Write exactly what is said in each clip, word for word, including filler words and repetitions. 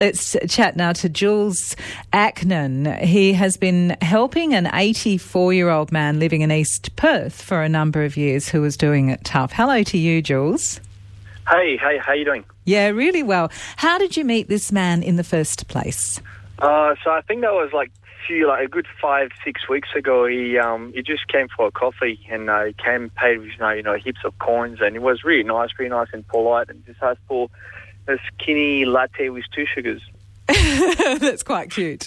Let's chat now to Jules Acknan. He has been helping an eighty-four-year-old man living in East Perth for a number of years who was doing it tough. Hello to you, Jules. Hey, hey, how you doing? Yeah, really well. How did you meet this man in the first place? Uh, so I think that was like few, like a good five, six weeks ago. He um he just came for a coffee and uh, he came paid with you know, you know heaps of coins, and it was really nice, really nice and polite, and just asked for a skinny latte with two sugars. That's quite cute.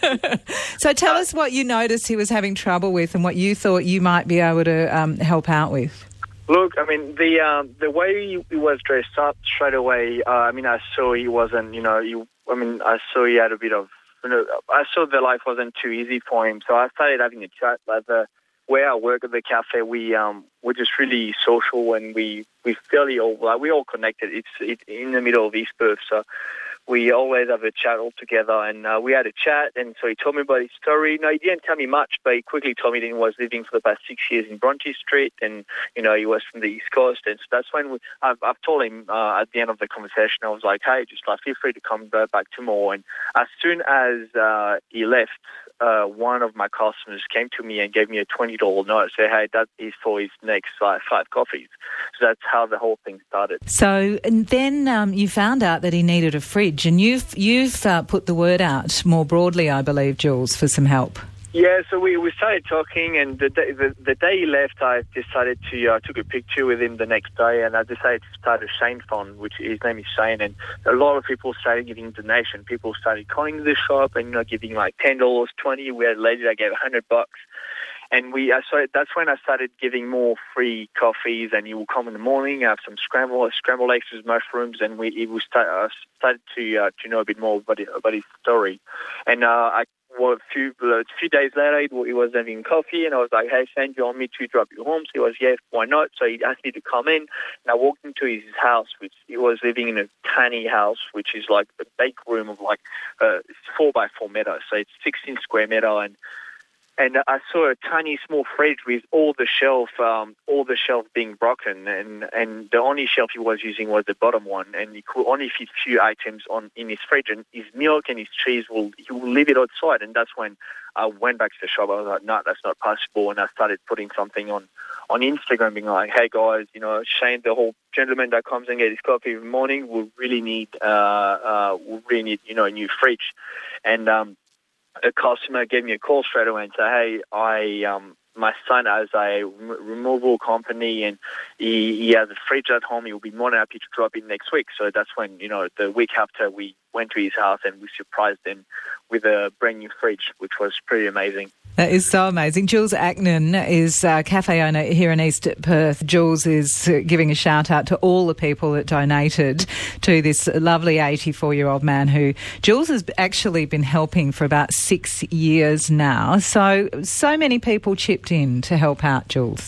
So tell uh, us what you noticed he was having trouble with and what you thought you might be able to um, help out with. Look, I mean, the um, the way he, he was dressed up straight away, uh, I mean, I saw he wasn't, you know, he, I mean, I saw he had a bit of, you know, I saw the life wasn't too easy for him. So I started having a chat. Like the where I work at the cafe, we um we're just really social, and we we fairly all like we all connected. It's it, in the middle of East Perth, so we always have a chat all together. And uh, we had a chat, and so he told me about his story. No, he didn't tell me much, but he quickly told me that he was living for the past six years in Bronte Street, and you know he was from the East Coast. And so that's when we, I've, I've told him uh, at the end of the conversation, I was like, hey, just like feel free to come back tomorrow. And as soon as uh, he left, uh, one of my customers came to me and gave me a twenty dollars note. Say, hey, that is for his next uh, five coffees. So that's how the whole thing started. So and then um, you found out that he needed a fridge, and you've you've uh, put the word out more broadly, I believe, Jules, for some help. Yeah, so we, we started talking, and the day, the, the day he left, I decided to uh, took a picture with him the next day, and I decided to start a Shane Fund, which his name is Shane, and a lot of people started giving donation. People started calling the shop and you know giving like ten dollars, twenty. We had a lady that gave a hundred bucks, and we uh, so that's when I started giving more free coffees. And he will come in the morning, have some scrambled scrambled eggs with mushrooms, and we he will start uh, started to uh, to know a bit more about it, about his story, and uh, I. Well, a few, a few days later, he was having coffee, and I was like, hey, Shane, do you want me to drop you home? So he was, yeah, why not? So he asked me to come in, and I walked into his house, which he was living in a tiny house, which is like a bake room of like uh, four by four meter. So it's sixteen square meter, and And I saw a tiny small fridge with all the shelf, um, all the shelf being broken, and, and the only shelf he was using was the bottom one, and he could only fit few items on in his fridge. And his milk and his cheese will he will leave it outside. And that's when I went back to the shop. I was like, no, that's not possible. And I started putting something on on Instagram, being like, hey guys, you know, Shane, the whole gentleman that comes and gets his coffee every morning, will really need, uh, uh, will really need, you know, a new fridge, and um. A customer gave me a call straight away and said, hey, I um, my son has a removal company, and he, he has a fridge at home. He will be more than happy to drop in next week. So that's when, you know, the week after we went to his house and we surprised him with a brand new fridge, which was pretty amazing. That is so amazing. Jules Acknan is a cafe owner here in East Perth. Jules is giving a shout out to all the people that donated to this lovely eighty-four-year-old man who Jules has actually been helping for about six years now. So, so many people chipped in to help out, Jules.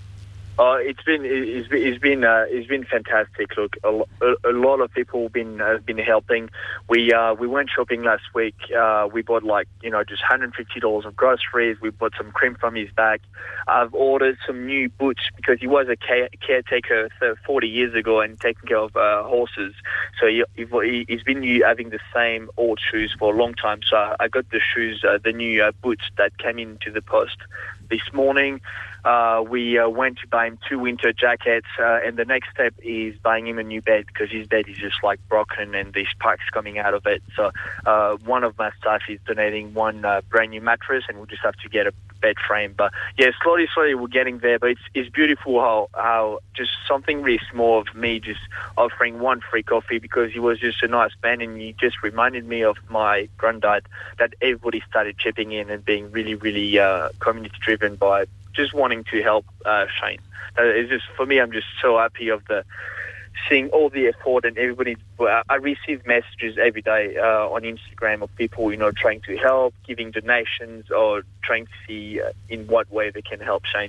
Oh, it's been it's been it's been, uh, it's been fantastic. Look, a, a, a lot of people have been uh, been helping. We uh, we went shopping last week. Uh, we bought like you know just one hundred fifty dollars of groceries. We bought some cream from his bag. I've ordered some new boots because he was a care- caretaker forty years ago and taking care of uh, horses. So he, he he's been having the same old shoes for a long time. So I got the shoes, uh, the new uh, boots that came into the post this morning. Uh, we uh, went to buy him two winter jackets, uh, and the next step is buying him a new bed because his bed is just like broken and there's sparks coming out of it. So uh, one of my staff is donating one uh, brand new mattress, and we'll just have to get a bed frame. But yeah, slowly, slowly we're getting there. But it's it's beautiful how how just something really small of me just offering one free coffee because he was just a nice man, and he just reminded me of my granddad, that everybody started chipping in and being really, really uh, community driven by just wanting to help uh, Shane. Uh, it's just, for me, I'm just so happy of the seeing all the effort, and everybody. I receive messages every day uh, on Instagram of people, you know, trying to help, giving donations, or trying to see uh, in what way they can help Shane.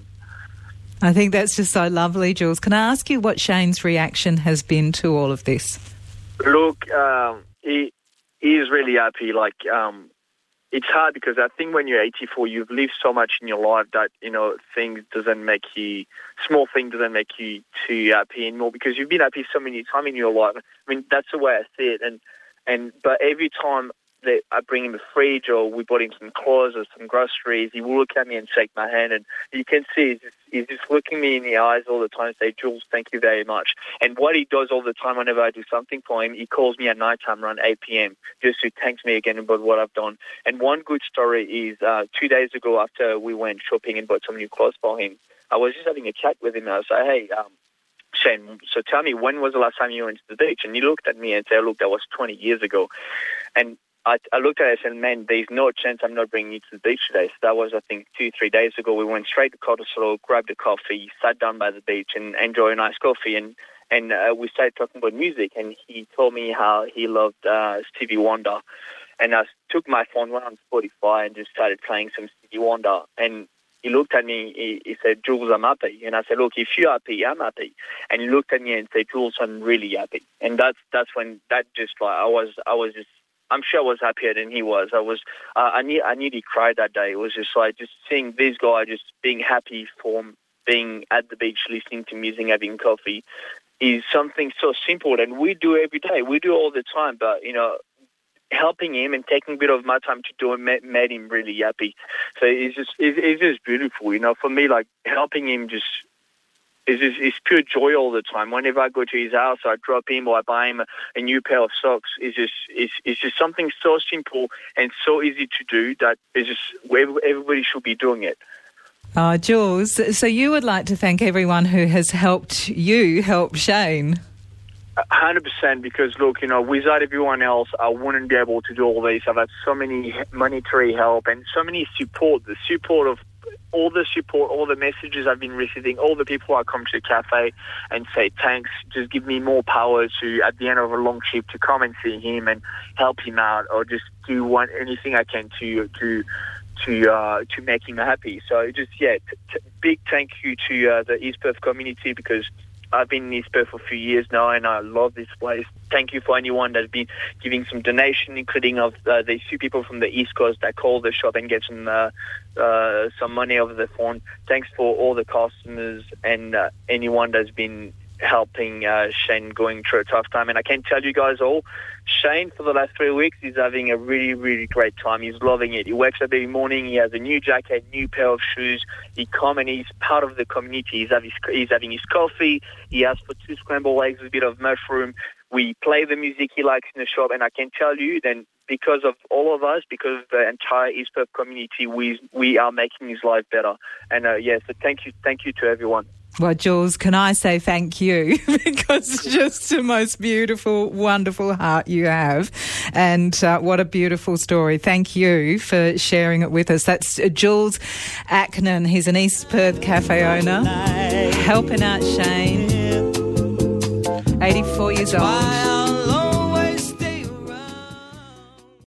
I think that's just so lovely, Jules. Can I ask you what Shane's reaction has been to all of this? Look, um, he he is really happy. Like, um, it's hard because I think when you're eighty-four, you've lived so much in your life that, you know, things doesn't make you, small thing doesn't make you too happy anymore because you've been happy so many times in your life. I mean, that's the way I see it. And And but every time that I bring him a fridge or we bought him some clothes or some groceries, he will look at me and shake my hand. And you can see he's just, he's just looking me in the eyes all the time and say, Jules, thank you very much. And what he does all the time whenever I do something for him, he calls me at night time around eight p.m. just to thank me again about what I've done. And one good story is uh, two days ago after we went shopping and bought some new clothes for him, I was just having a chat with him and I was like, hey, um, Shane, so tell me, when was the last time you went to the beach? And he looked at me and said, look, that was twenty years ago. And I, I looked at it and said, man, there's no chance I'm not bringing you to the beach today. So that was, I think, two, three days ago. We went straight to Cottesloe, grabbed a coffee, sat down by the beach and enjoyed a nice coffee. And, and uh, we started talking about music. And he told me how he loved uh, Stevie Wonder. And I took my phone, went on Spotify and just started playing some Stevie Wonder. And he looked at me, he, he said, Jules, I'm happy. And I said, look, if you're happy, I'm happy. And he looked at me and said, Jules, I'm really happy. And that's that's when that just like, I was, I was just, I'm sure I was happier than he was. I was, uh, I, ne- I nearly cried that day. It was just like, just seeing this guy just being happy for being at the beach, listening to music, having coffee, is something so simple. And we do every day. We do all the time. But, you know, helping him and taking a bit of my time to do it made, made him really happy. So it's just, it's, it's just beautiful. You know, for me, like, helping him just, It's, just, it's pure joy all the time. Whenever I go to his house, I drop him or I buy him a, a new pair of socks. It's just, it's, it's just something so simple and so easy to do that it's just everybody should be doing it. Uh, Jules, so you would like to thank everyone who has helped you help Shane? one hundred percent, because, look, you know, without everyone else, I wouldn't be able to do all this. I've had so many monetary help and so many support, the support of all the support, all the messages I've been receiving, all the people I come to the cafe and say thanks, just give me more power to, at the end of a long shift, to come and see him and help him out, or just do one anything I can to to to uh, to make him happy. So just yeah, t- t- big thank you to uh, the East Perth community, because I've been in East Perth for a few years now, and I love this place. Thank you for anyone that's been giving some donation, including of uh, these few people from the East Coast that call the shop and get some uh, uh, some money over the phone. Thanks for all the customers and uh, anyone that's been helping uh, Shane going through a tough time. And I can tell you guys all, Shane, for the last three weeks, he's having a really, really great time. He's loving it. He wakes up every morning, he has a new jacket, new pair of shoes. He comes and he's part of the community. He's, have his, he's having his coffee. He asks for two scrambled eggs with a bit of mushroom. We play the music he likes in the shop. And I can tell you, then, because of all of us, because of the entire East Perth community, we we are making his life better. And, uh, yeah, so thank you, thank you to everyone. Well, Jules, can I say thank you, because it's just the most beautiful, wonderful heart you have, and uh, what a beautiful story. Thank you for sharing it with us. That's Jules Acknan. He's an East Perth cafe owner, helping out Shane, eighty-four years old.